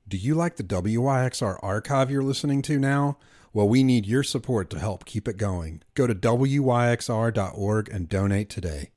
Do you like the WYXR archive you're listening to now? Well, we need your support to help keep it going. Go to WYXR.org and donate today.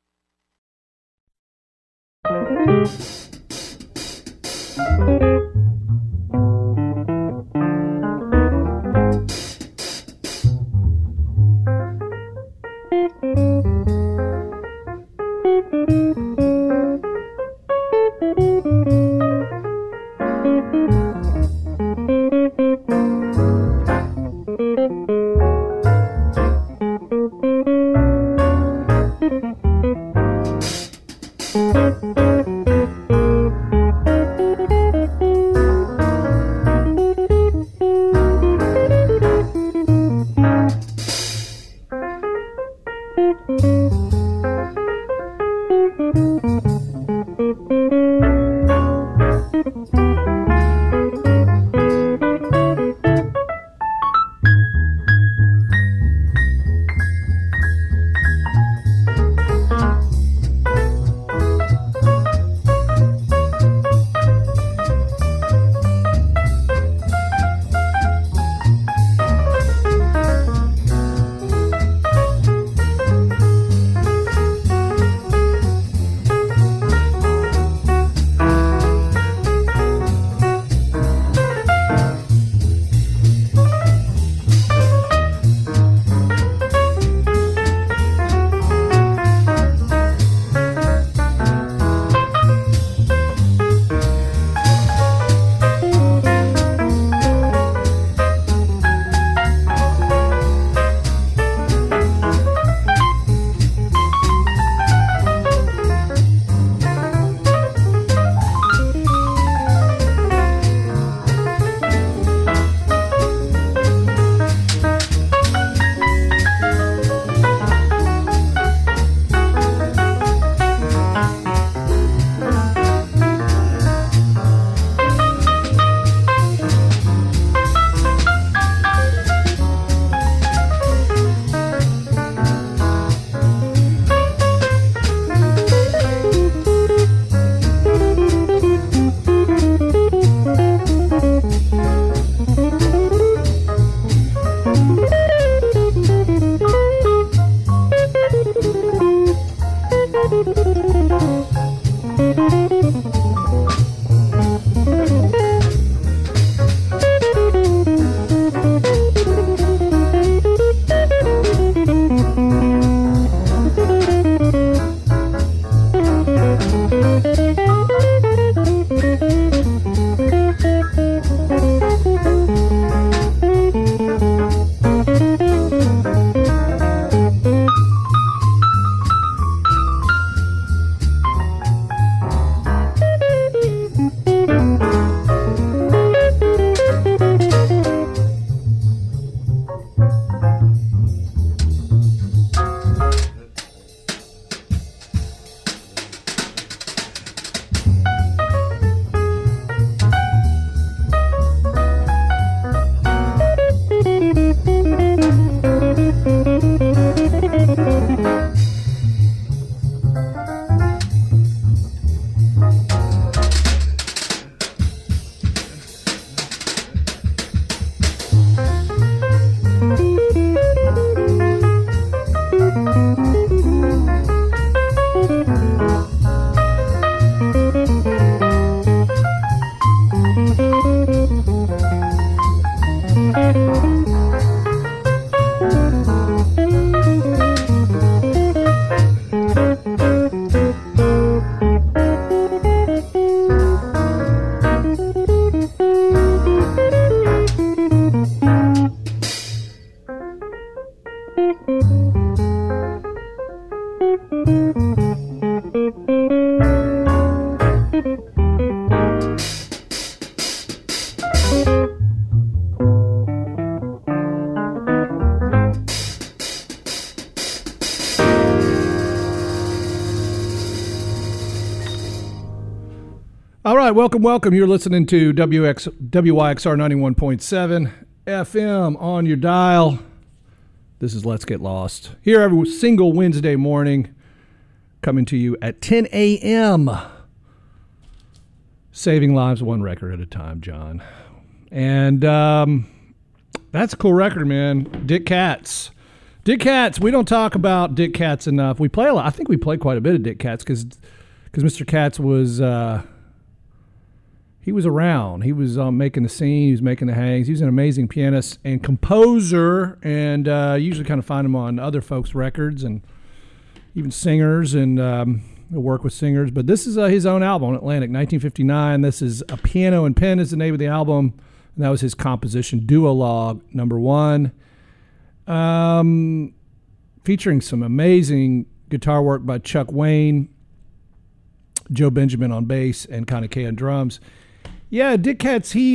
All right, welcome. You're listening to WYXR 91.7 FM on your dial. This is Let's Get Lost. Here every single Wednesday morning, coming to you at 10 a.m. Saving lives one record at a time, John. And that's a cool record, man. Dick Katz. Dick Katz. We don't talk about Dick Katz enough. We play a lot. I think we play quite a bit of Dick Katz because Mr. Katz was he was around. He was making the scene. He was making the hangs. He was an amazing pianist and composer, and usually kind of find him on other folks' records and even singers, and work with singers. But this is his own album, Atlantic, 1959. This is A Piano and Pen is the name of the album, and that was his composition, Duologue #1. Featuring some amazing guitar work by Chuck Wayne, Joe Benjamin on bass, and Connie Kay on drums. Yeah, Dick Katz, he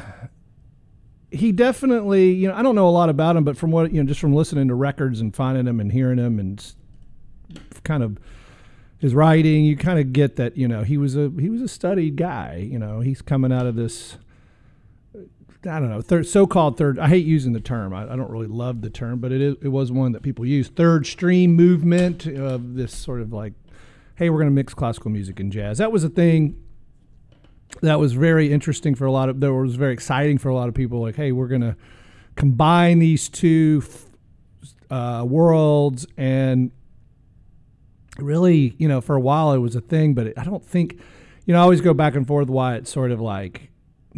definitely, I don't know a lot about him, but from what, just from listening to records and finding him and hearing him and kind of his writing, you kind of get that, he was a studied guy. He's coming out of this, I don't know, so-called third. I hate using the term. I don't really love the term, but it was one that people use. Third stream movement of this sort of like, hey, we're going to mix classical music and jazz. That was a thing that was very interesting for that was very exciting for a lot of people. Like, hey, we're going to combine these two worlds, and really, for a while it was a thing, but I don't think, I always go back and forth why it sort of like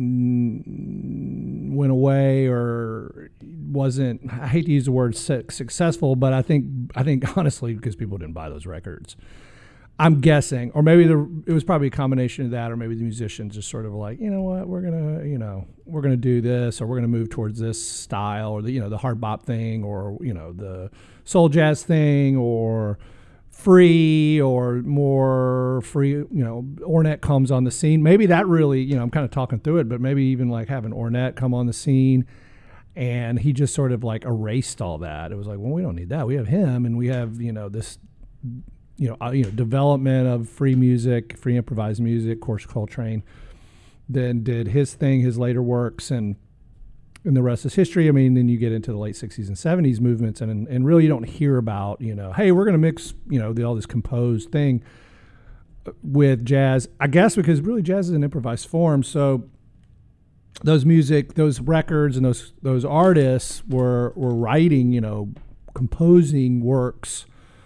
went away or wasn't, I hate to use the word successful, but I think honestly because people didn't buy those records. I'm guessing, or maybe it was probably a combination of that, or maybe the musicians just sort of like, you know what, we're gonna do this, or we're gonna move towards this style, or the hard bop thing, or the soul jazz thing, or free, or more free. Ornette comes on the scene. Maybe that really, I'm kind of talking through it, but maybe even like having Ornette come on the scene, and he just sort of like erased all that. It was like, well, we don't need that. We have him, and we have this. Development of free music, free improvised music. Of course, Coltrane then did his thing, his later works, and the rest is history. I mean, then you get into the late 60s and 70s movements, and really you don't hear about, hey, we're going to mix, all this composed thing with jazz, I guess, because really jazz is an improvised form. So those records and those artists were writing, composing works,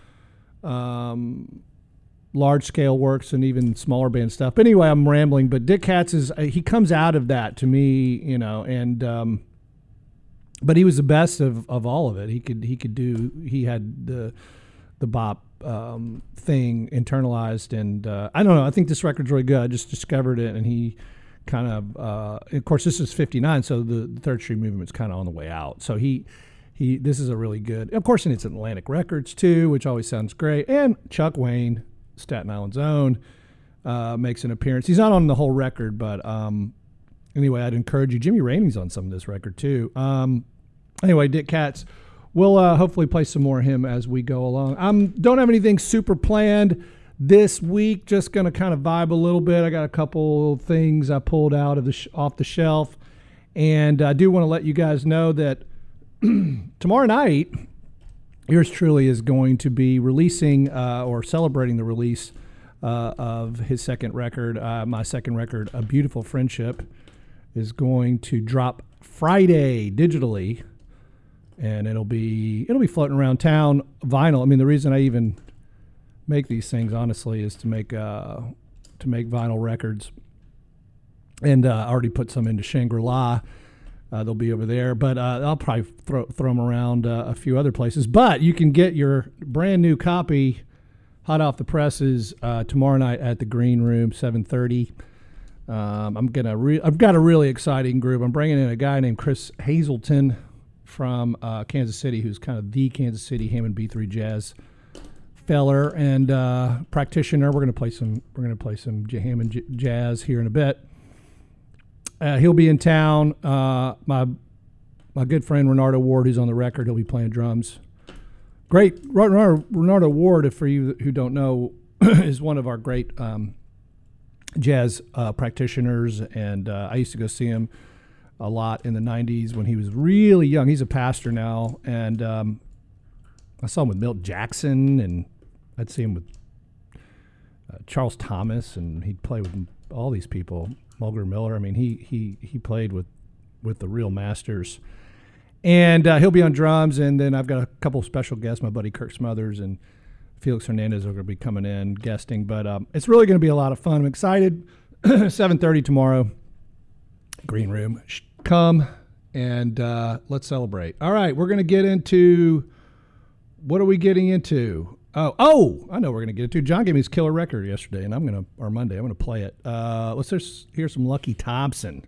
large scale works and even smaller band stuff. But anyway, I'm rambling, but Dick Katz he comes out of that to me, and but he was the best of all of it. He had the bop thing internalized, and I don't know, I think this record's really good. I just discovered it, and he kind of course this is 59, so the third stream movement's kind of on the way out. So this is a really good, of course, and it's Atlantic Records too, which always sounds great. And Chuck Wayne, Staten Island's own, makes an appearance. He's not on the whole record, but anyway, I'd encourage you. Jimmy Rainey's on some of this record too. Anyway, Dick Katz. We'll hopefully play some more of him as we go along. Don't have anything super planned this week. Just going to kind of vibe a little bit. I got a couple things I pulled out of off the shelf, and I do want to let you guys know that tomorrow night, yours truly is going to be releasing or celebrating the release of his second record. My second record, A Beautiful Friendship, is going to drop Friday digitally, and it'll be floating around town vinyl. I mean, the reason I even make these things, honestly, is to make vinyl records, and I already put some into Shangri-La. They'll be over there, but I'll probably throw them around a few other places. But you can get your brand new copy, hot off the presses, tomorrow night at the Green Room, 7:30. I've got a really exciting group. I'm bringing in a guy named Chris Hazelton from Kansas City, who's kind of the Kansas City Hammond B3 jazz feller and practitioner. We're gonna play some Hammond jazz here in a bit. He'll be in town. My good friend Renardo Ward, who's on the record, he'll be playing drums. Great. Renardo Ward, for you who don't know, is one of our great jazz practitioners, and I used to go see him a lot in the 90s when he was really young. He's a pastor now, and I saw him with Milt Jackson, and I'd see him with Charles Thomas, and he'd play with all these people. Mulgrew Miller. I mean, he played with the real masters. And he'll be on drums, and then I've got a couple of special guests. My buddy Kirk Smothers and Felix Hernandez are going to be coming in, guesting. But it's really going to be a lot of fun. I'm excited. 7:30 tomorrow, Green Room. Come, and let's celebrate. All right, we're going to get into – what are we getting into? Oh, I know we're going to get into. John gave me his killer record yesterday, and Monday, I'm going to play it. Let's just hear some Lucky Thompson.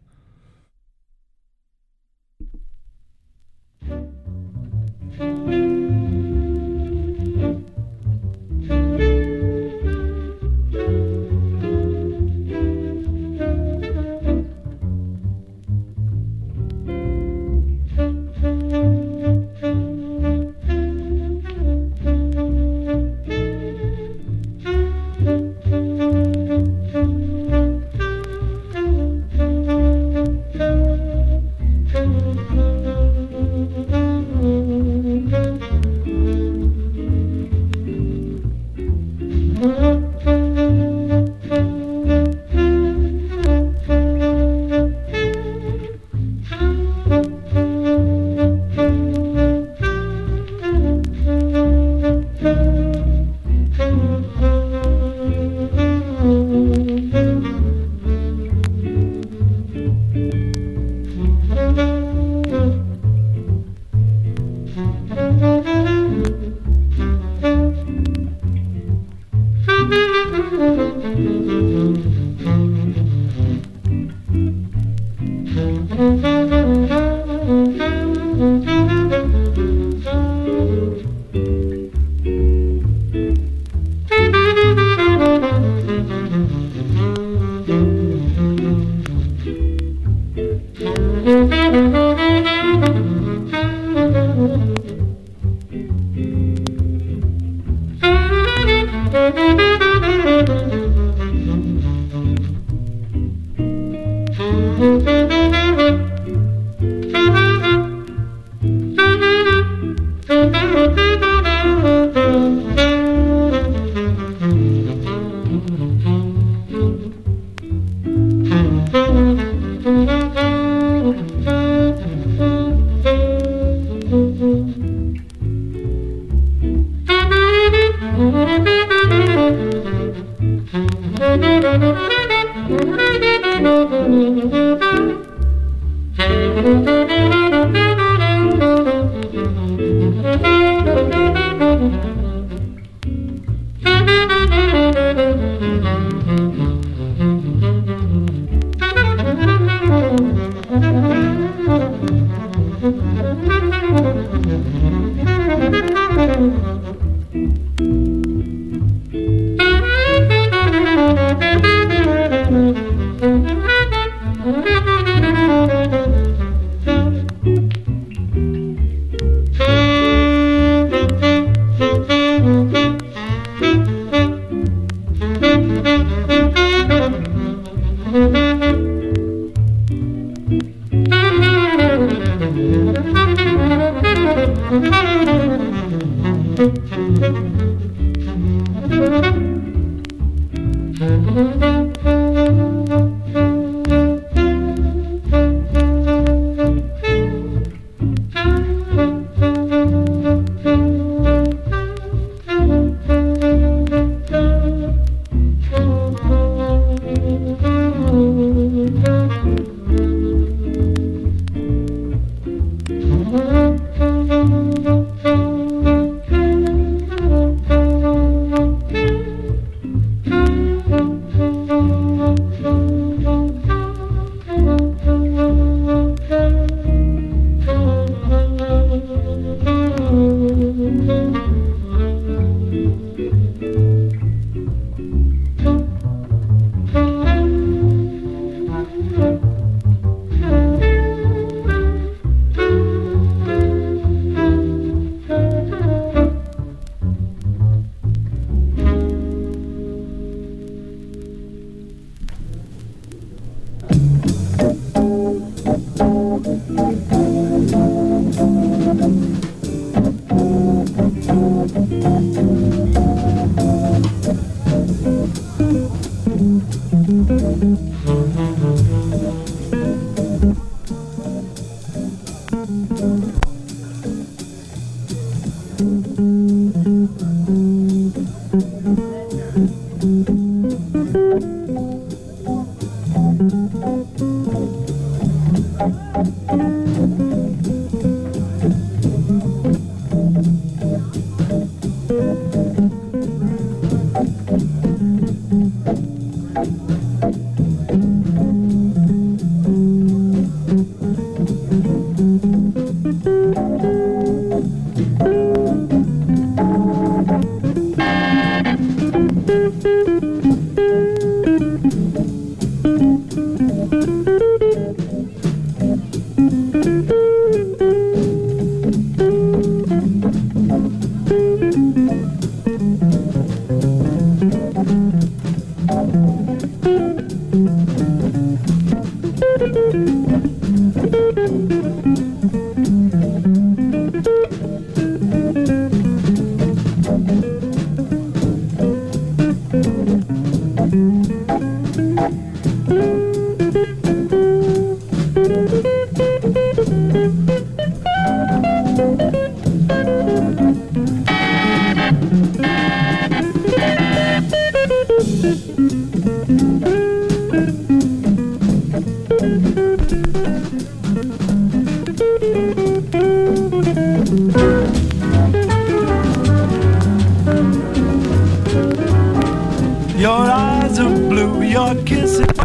Your eyes are blue, your kiss is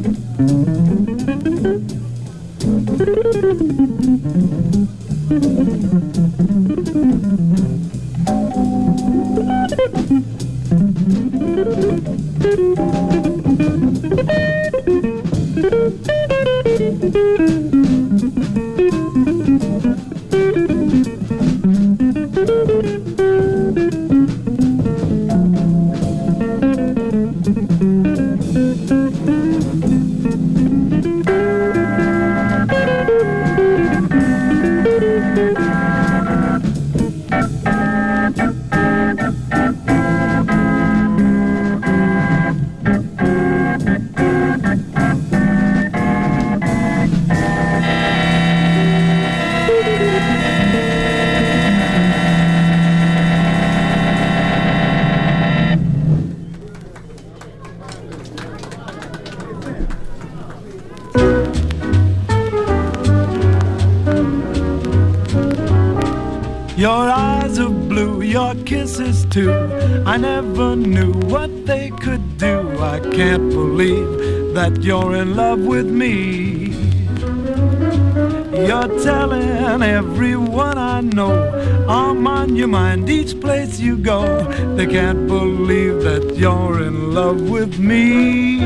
Your eyes are blue, your kisses too. I never knew what they could do. I can't believe that you're in love with me. You're telling everyone I know I'm on your mind each place you go. They can't believe that you're in love with me.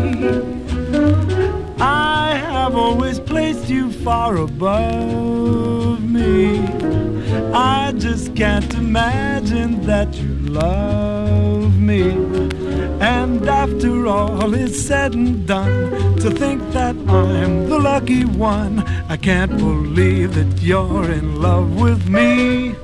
I have always placed you far above me. I just can't imagine that you love me. And after all is said and done, to think that I'm the lucky one, I can't believe that you're in love with me.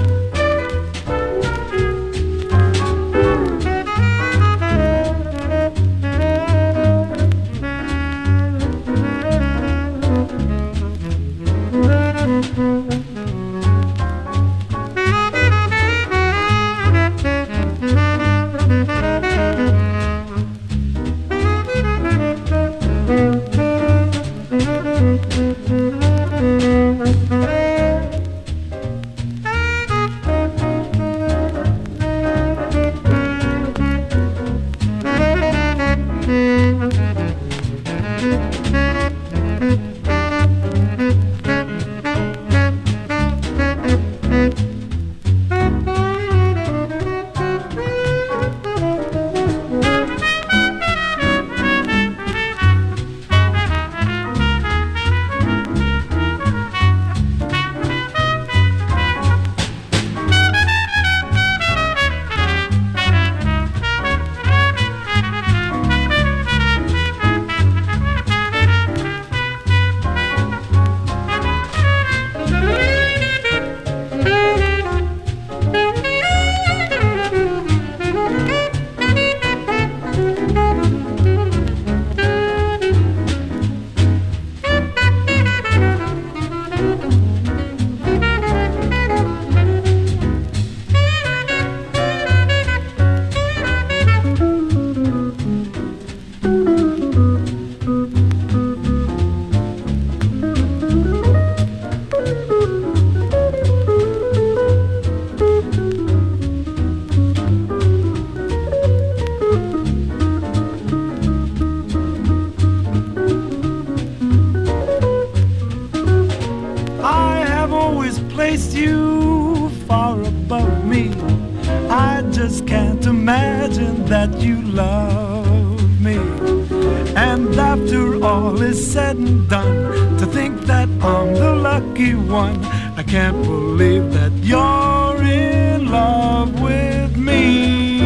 Placed you far above me. I just can't imagine that you love me. And after all is said and done, to think that I'm the lucky one, I can't believe that you're in love with me.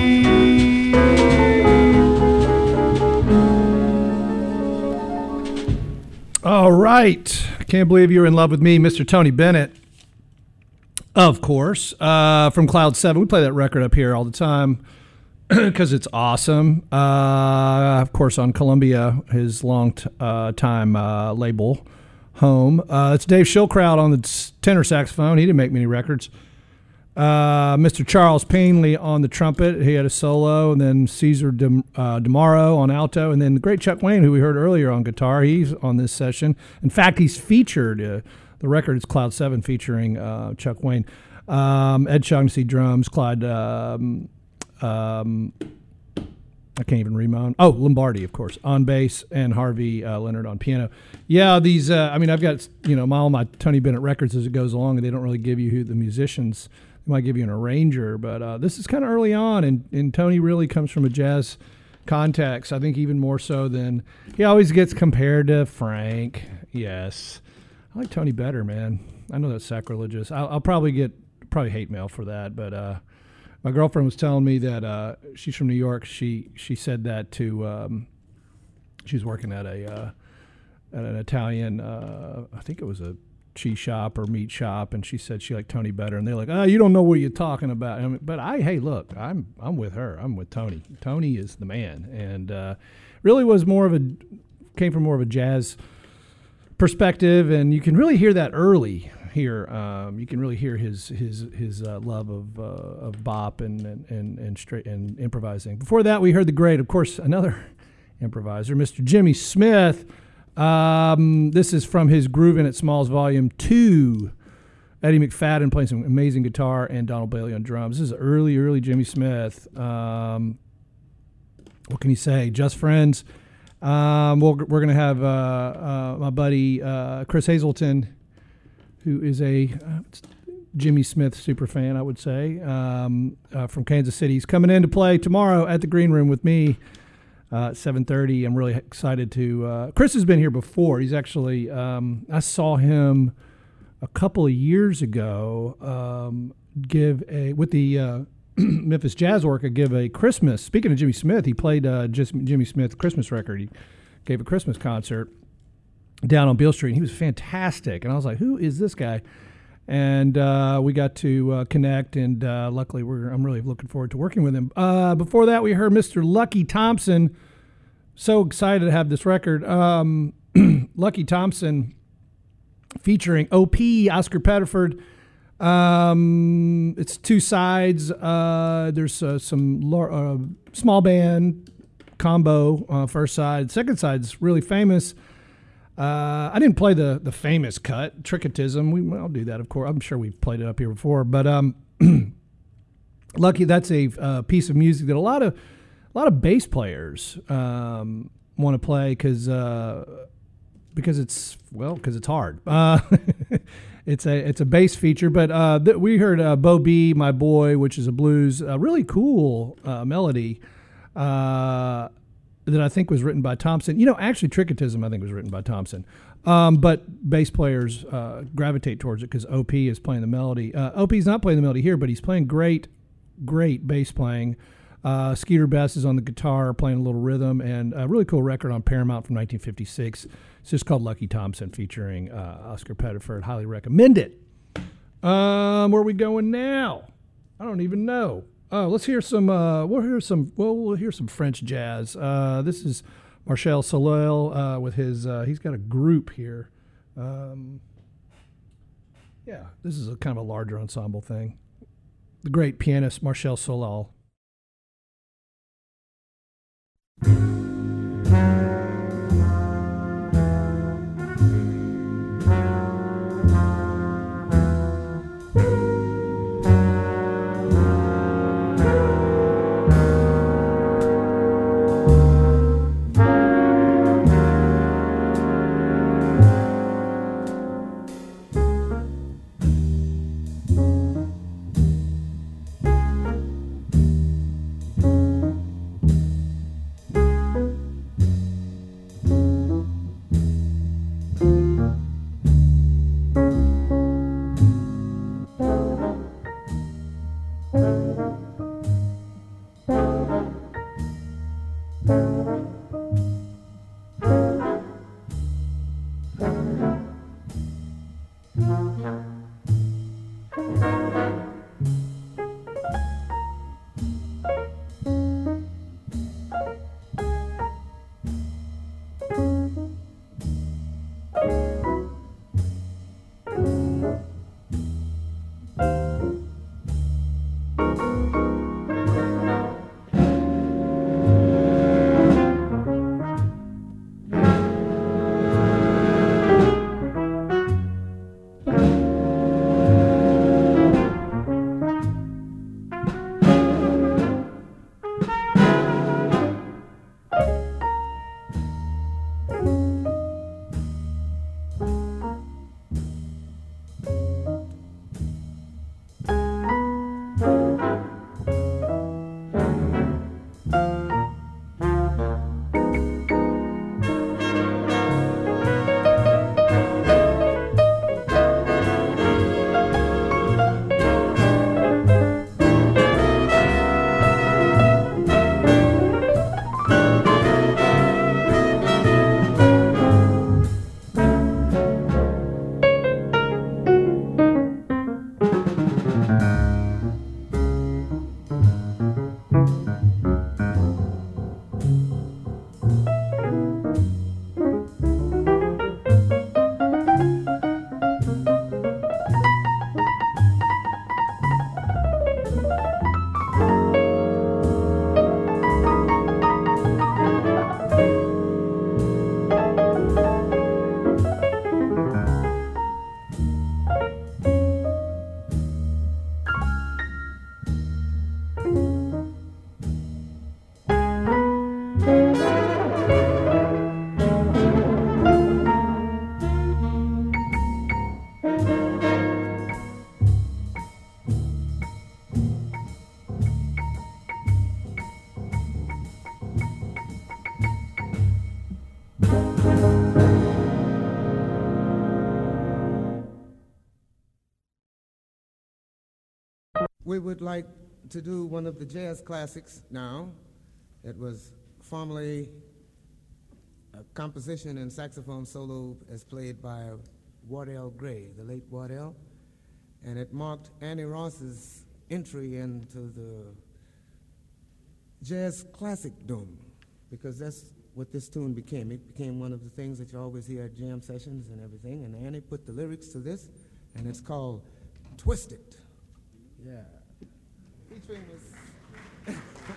All right. I can't believe you're in love with me, Mr. Tony Bennett. Of course, from Cloud 7. We play that record up here all the time because it's awesome. Of course, on Columbia, his long time label home. It's Dave Schilkraut on the tenor saxophone. He didn't make many records. Mr. Charles Painley on the trumpet. He had a solo. And then Cesar DeMaro on alto. And then the great Chuck Wayne, who we heard earlier, on guitar. He's on this session. In fact, he's featured... the record is Cloud 7 featuring Chuck Wayne. Ed Shaughnessy drums, Clyde I can't even read my own. Oh, Lombardi, of course, on bass, and Harvey Leonard on piano. Yeah, these. I've got all my Tony Bennett records as it goes along, and they don't really give you who the musicians. They might give you an arranger, but this is kind of early on, and Tony really comes from a jazz context. I think even more so than he always gets compared to Frank. Yes, I like Tony better, man. I know that's sacrilegious. I'll probably get hate mail for that, but. My girlfriend was telling me that she's from New York. She said that to she was working at an Italian I think it was a cheese shop or meat shop, and she said she liked Tony better. And they're like, "Oh, you don't know what you're talking about." But hey, look, I'm with her. I'm with Tony. Tony is the man, and really was came from more of a jazz perspective, and you can really hear that early. Here, you can really hear his love of bop and straight and improvising. Before that, we heard the great, of course, another improviser, Mr. Jimmy Smith. This is from his Groovin' at Smalls Volume 2. Eddie McFadden playing some amazing guitar and Donald Bailey on drums. This is early Jimmy Smith. What can you say? Just friends. We're going to have my buddy Chris Hazelton, who is a Jimmy Smith super fan, I would say, from Kansas City. He's coming in to play tomorrow at the Green Room with me at 7:30. I'm really excited to Chris has been here before. He's actually I saw him a couple of years ago give with the Memphis Jazz Orchestra give a Christmas. Speaking of Jimmy Smith, he played just Jimmy Smith Christmas record. He gave a Christmas concert down on Beale Street, and he was fantastic. And I was like, who is this guy? And we got to connect, and luckily I'm really looking forward to working with him. Before that, we heard Mr. Lucky Thompson. So excited to have this record. Lucky Thompson featuring OP, Oscar Pettiford. It's two sides. There's some small band combo first side. Second side's really famous. I didn't play the famous cut, Tricketism. I'll do that, of course. I'm sure we've played it up here before. But Lucky, that's a piece of music that a lot of bass players want to play because it's hard. It's a bass feature. But we heard Bo B, My Boy, which is a blues, really cool melody. That I think was written by Thompson. Actually, Tricketism I think was written by Thompson. But bass players gravitate towards it because OP is playing the melody. OP's not playing the melody here, but he's playing great bass playing. Skeeter Best is on the guitar playing a little rhythm, and a really cool record on Paramount from 1956. It's just called Lucky Thompson featuring Oscar Pettiford. Highly recommend it. Where are we going now? I don't even know. Let's hear some. We'll hear some French jazz. This is Marcel Solel with his. He's got a group here. This is a kind of a larger ensemble thing. The great pianist Marcel Solel. We would like to do one of the jazz classics now. It was formerly a composition and saxophone solo as played by Wardell Gray, the late Wardell, and it marked Annie Ross's entry into the jazz classic dome, because that's what this tune became. It became one of the things that you always hear at jam sessions and everything, and Annie put the lyrics to this, and it's called Twist It. Yeah. Featuring Miss...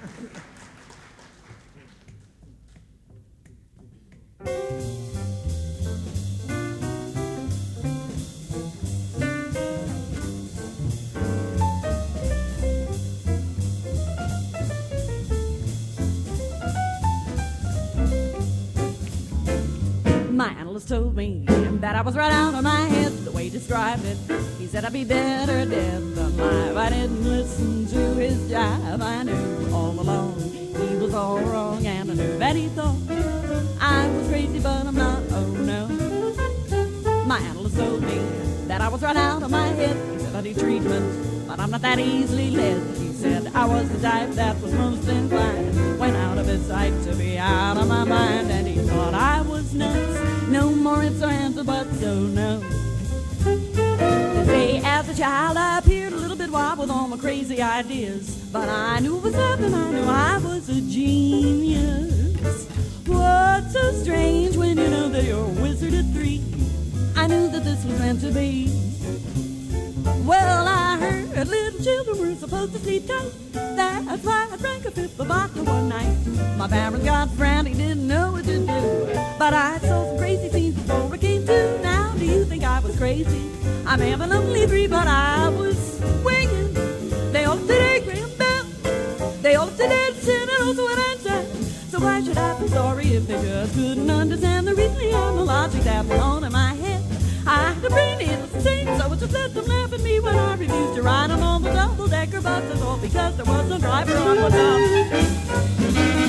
My analyst told me that I was right out of my head the way he described it. He said I'd be better dead than alive. I didn't listen to his jive. I knew all along he was all wrong, and I knew that he thought I was crazy, but I'm not, oh no. My analyst told me that I was right out of my head. He said I need treatment, but I'm not that easily led. He said I was the type that was most inclined, went out of his sight to be out of my mind, and he thought I was nuts. No more ifs or ands or buts, oh no. They say as a child I appeared a little bit wild with all my crazy ideas, but I knew it was up and I knew I was a genius. What's so strange when you know that you're a wizard at 3? I knew that this was meant to be. Well, I heard little children were supposed to sleep tight. That's why I drank a fifth of vodka one night. My parents got frantic, didn't know what to do, but I saw some crazy scenes before I came to. Now, do you think I was crazy? I may have been only 3, but I was swinging. They all said, hey, Graham Bell. They all said, dancing, and also what I said. So why should I feel sorry if they just couldn't understand the reasoning and the logic that went on in my head? I had a brain, it was the same, so I just let them laugh at me when I refused to ride on all the double-decker buses, all because there was no driver on one top.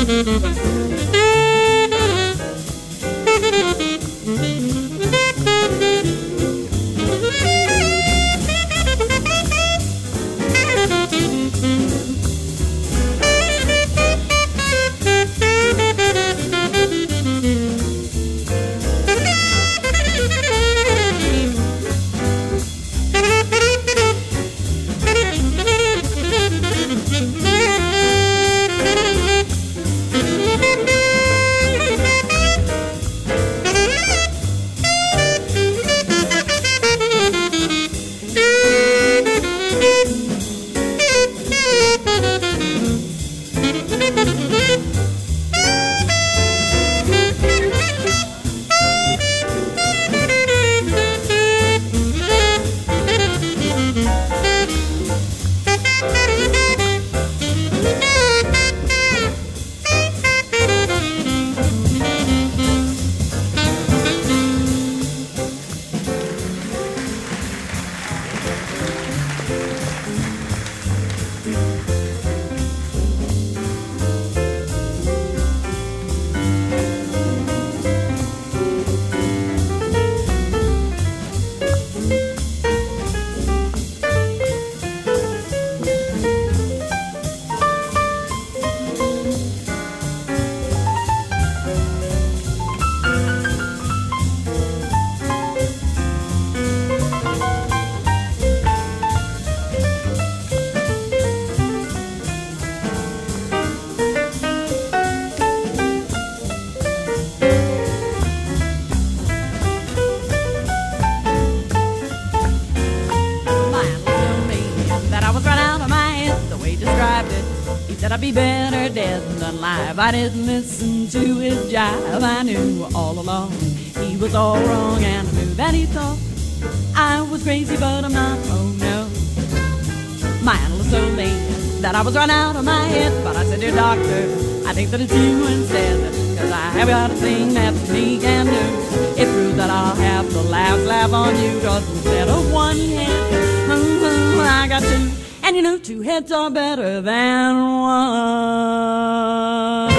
Said I'd be better dead than alive. I didn't listen to his jive. I knew all along he was all wrong, and I knew that he thought I was crazy, but I'm not. Oh no. My analyst told me that I was run out of my head, but I said, dear doctor, I think that it's you instead, 'cause I have got a thing that me can do. It proves that I'll have the last laugh on you, 'cause instead of one head, I got two. And you know, two heads are better than one.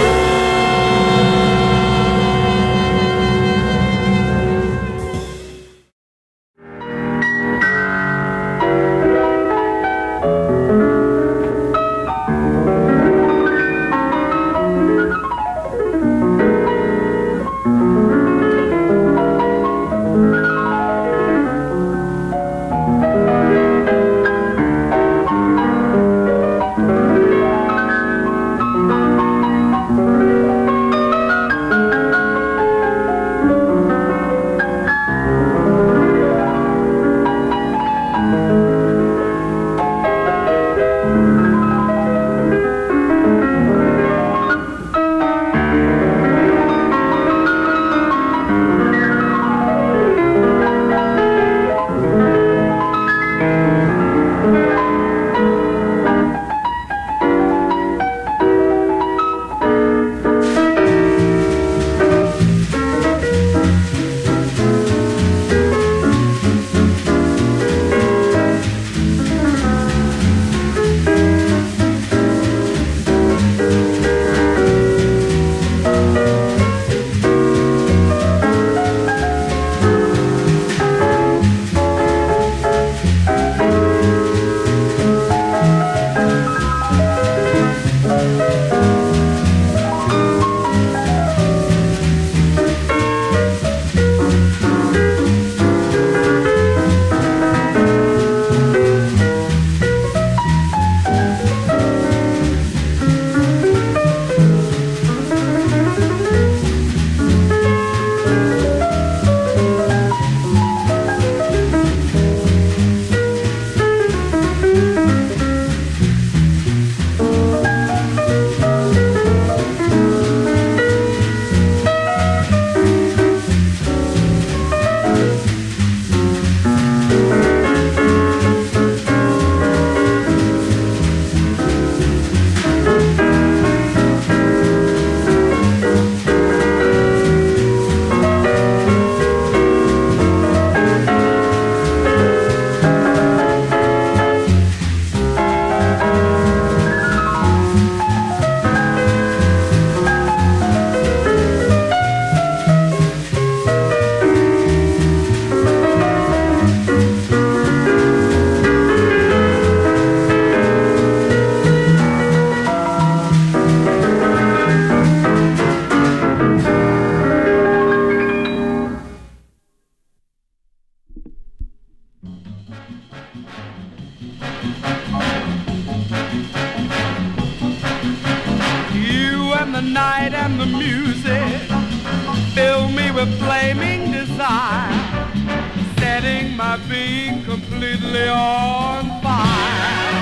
and the music fill me with flaming desire, setting my being completely on fire.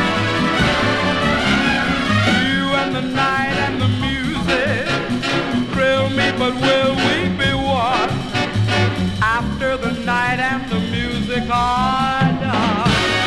You and the night and the music thrill me, but will we be one after the night and the music are done?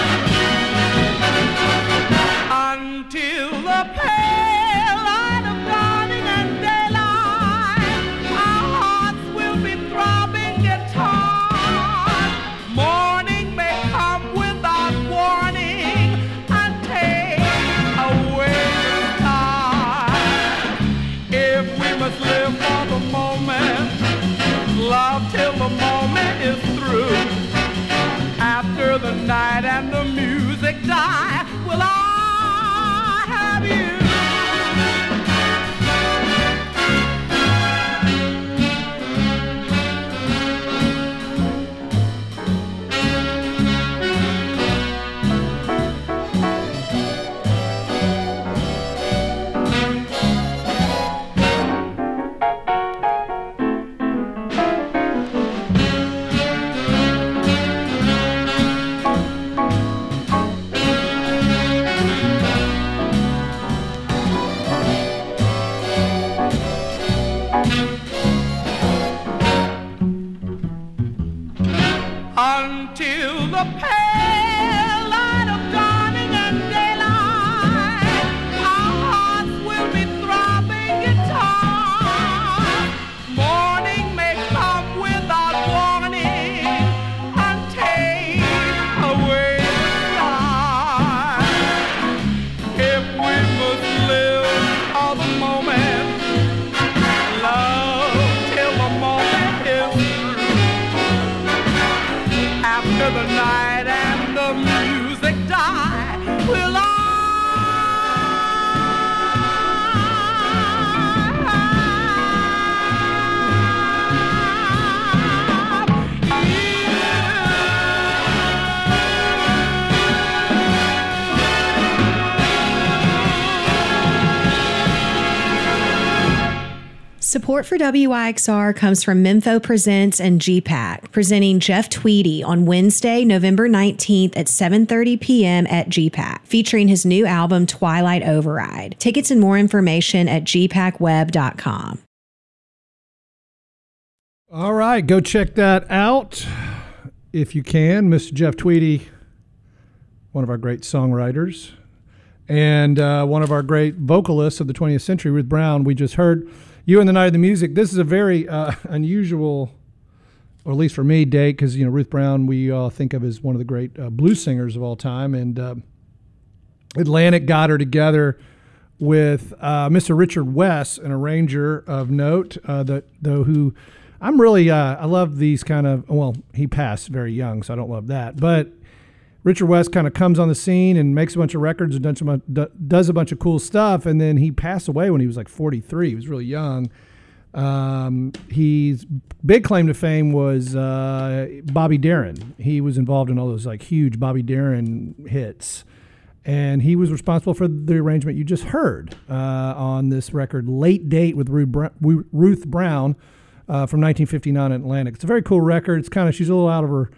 Until the pale light of dawning and daylight, our hearts will be throbbing guitars. Morning may come without warning and take away the time. If we must live for the moment, love till the moment is through. After the night and the music die, will I have you? Until the pale light of dawning and daylight, our hearts will be throbbing guitars. Morning may come without warning and take away the time. If we must live for the moment, love till the moment is after the night and the music die, will I have you? Support for WYXR comes from Mempho Presents and GPAC, presenting Jeff Tweedy on Wednesday, November 19th at 7:30 p.m. at GPAC, featuring his new album, Twilight Override. Tickets and more information at gpacweb.com. All right, go check that out if you can. Mr. Jeff Tweedy, one of our great songwriters, and one of our great vocalists of the 20th century, Ruth Brown. We just heard You and the Night of the Music. This is a very unusual, or at least for me, date, because Ruth Brown we all think of as one of the great blues singers of all time, and Atlantic got her together with Mr. Richard West, an arranger of note, who I'm really I love these kind of. Well, he passed very young, so I don't love that, but Richard West kind of comes on the scene and makes a bunch of records and does a bunch of cool stuff, and then he passed away when he was like 43. He was really young. His big claim to fame was Bobby Darin. He was involved in all those like huge Bobby Darin hits, and he was responsible for the arrangement you just heard on this record, Late Date with Ruth Brown from 1959 in Atlantic. It's a very cool record. It's kind of, she's a little out of her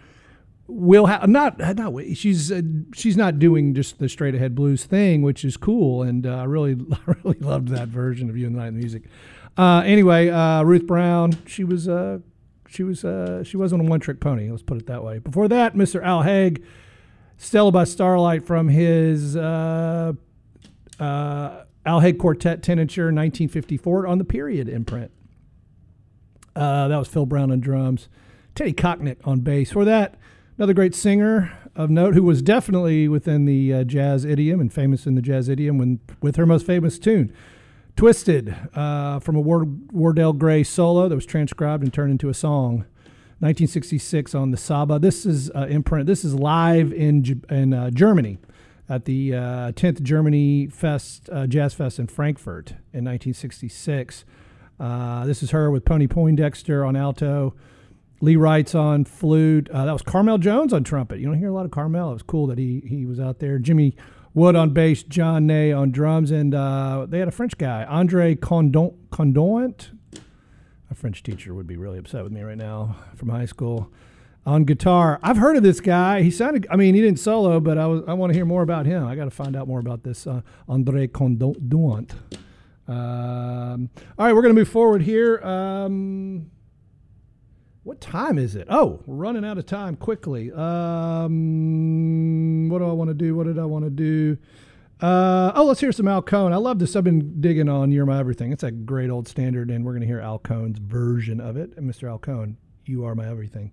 she's not doing just the straight ahead blues thing, which is cool, and I really loved that version of You and the Night of the Music. Anyway, Ruth Brown, she wasn't a one trick pony, let's put it that way. Before that, Mr. Al Haig, Stella by Starlight from his Al Haig Quartet 10-incher 1954 on the Period imprint. That was Phil Brown on drums, Teddy Kocknick on bass. For that, another great singer of note who was definitely within the jazz idiom and famous in the jazz idiom with her most famous tune, Twisted, from a Wardell Gray solo that was transcribed and turned into a song, 1966 on the Saba. This is imprint. This is live in Germany at the 10th Germany Fest, Jazz Fest in Frankfurt in 1966. This is her with Pony Poindexter on alto, Lee Wright's on flute. That was Carmel Jones on trumpet. You don't hear a lot of Carmel. It was cool that he was out there. Jimmy Wood on bass, John Ney on drums, and they had a French guy, Andre Condouant. A French teacher would be really upset with me right now from high school. On guitar, I've heard of this guy. He sounded, I mean, he didn't solo, but I want to hear more about him. I got to find out more about this Andre Condouant. All right, we're going to move forward here. What time is it? Oh, we're running out of time quickly. What do I want to do? What did I want to do? Let's hear some Al Cohn. I love this. I've been digging on You're My Everything. It's a great old standard, and we're going to hear Al Cohn's version of it. And Mr. Al Cohn, You Are My Everything.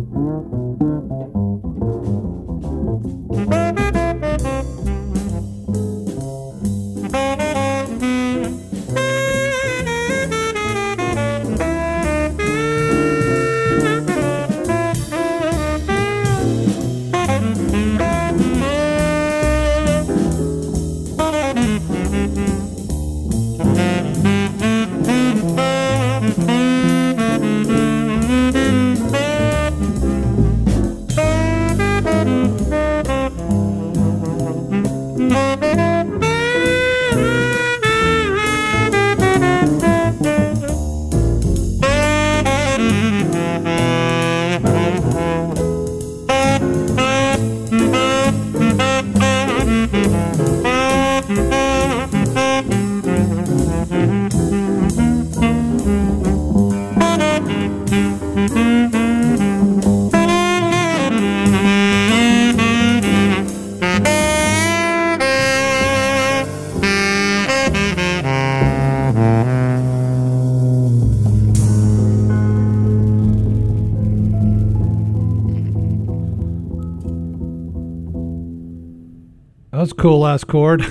That's a cool last chord.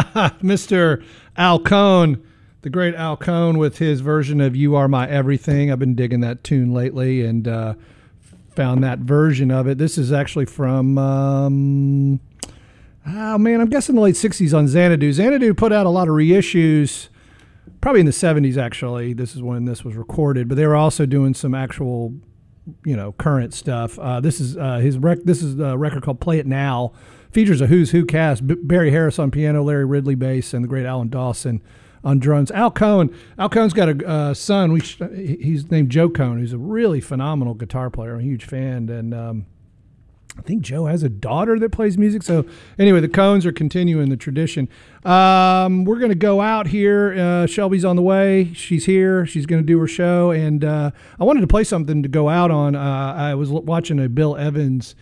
Mr. Al Cohn, the great Al Cohn with his version of You Are My Everything. I've been digging that tune lately and found that version of it. This is actually from, I'm guessing the late 60s on Xanadu. Xanadu put out a lot of reissues, probably in the 70s actually. This is when this was recorded, but they were also doing some actual, current stuff. This is a record called Play It Now. Features a Who's Who cast: Barry Harris on piano, Larry Ridley bass, and the great Alan Dawson on drums. Al Cohn's got a son. He's named Joe Cohn, who's a really phenomenal guitar player. I'm a huge fan, and I think Joe has a daughter that plays music. So anyway, the Cohns are continuing the tradition. We're going to go out here. Shelby's on the way. She's here. She's going to do her show, and I wanted to play something to go out on. I was watching a Bill Evans.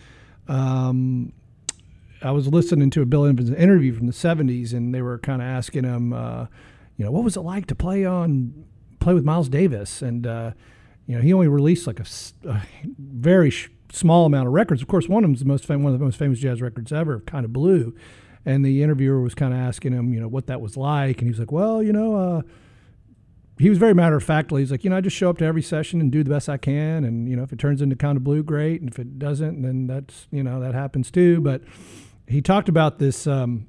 I was listening to a Bill Evans interview from the 70s, and they were kind of asking him, what was it like to play with Miles Davis? And, he only released like a very small amount of records. Of course, one of the most famous jazz records ever, Kind of Blue. And the interviewer was kind of asking him, what that was like. And he was like, well, he was very matter-of-factly. He's like, I just show up to every session and do the best I can. And, if it turns into Kind of Blue, great. And if it doesn't, then that's, that happens too. But he talked about this.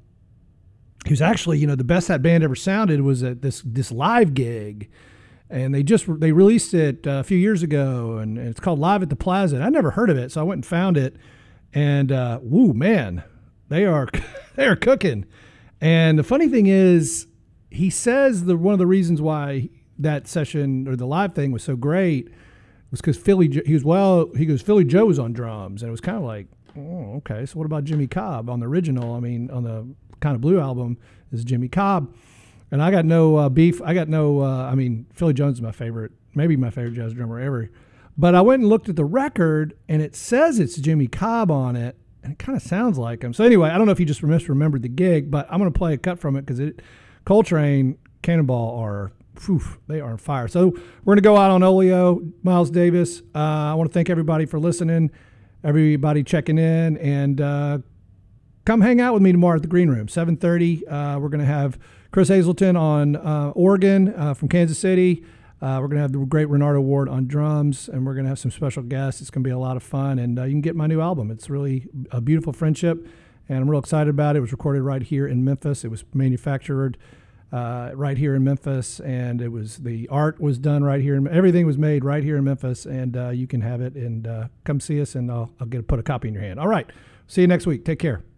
He was actually, the best that band ever sounded was at this live gig, and they released it a few years ago, and it's called Live at the Plaza. And I never heard of it, so I went and found it, and woo, man, they are cooking. And the funny thing is, he says one of the reasons why that session or the live thing was so great was because Philly Joe was on drums, and it was kind of like, oh, okay, so what about Jimmy Cobb on the original? I mean, on the Kind of Blue album is Jimmy Cobb. And I got no beef. Philly Jones is maybe my favorite jazz drummer ever. But I went and looked at the record, and it says it's Jimmy Cobb on it, and it kind of sounds like him. So anyway, I don't know if you just misremembered the gig, but I'm going to play a cut from it because Coltrane, Cannonball they are on fire. So we're going to go out on Oleo, Miles Davis. I want to thank everybody for listening. Everybody checking in, and come hang out with me tomorrow at the Green Room, 7:30. We're going to have Chris Hazelton on organ from Kansas City. We're going to have the great Renardo Ward on drums, and we're going to have some special guests. It's going to be a lot of fun, and you can get my new album. It's really a beautiful friendship, and I'm real excited about it. It was recorded right here in Memphis. It was manufactured right here in Memphis, and the art was done right here. Everything was made right here in Memphis, and you can have it, and come see us, and I'll put a copy in your hand. All right. See you next week. Take care.